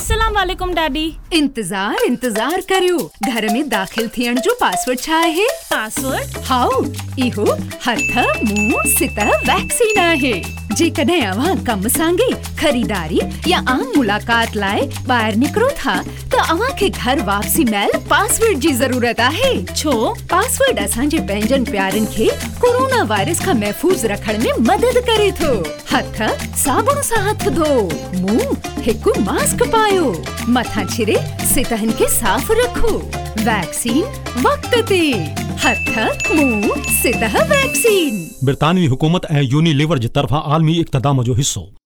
अस्सलाम वालेकुम डैडी। इंतजार करियो। घर में दाखिल थियण जो पासवर्ड छा आहे? पासवर्ड? हाउ इहो हथ मुंह सित वैक्सीन आहे। जेकॾहिं अव्हां कम सांगे खरीदारी या आम मुलाकात लाइ ॿाहिरि निकिरो था त अव्हां खे घर वापसी महिल पासवर्ड जी ज़रूरत आहे। छो? पासवर्ड असांजे पंहिंजनि प्यारनि खे कोरोना वायरस खां महफ़ूज़ रखण में मदद करे थो। हथ साबुण सां हथ धो, मुंह हिकु मास्क पायो, मथां छिरे सितहनि खे साफ़ रखो। वैक्सीन वक्त ते। हथ मुंह सितह वैक्सीन। ब्रितानवी हुकूमत ऐं यूनिलीवर जे तरफ़ां आलमी इक़्तिदाम जो हिस्सो।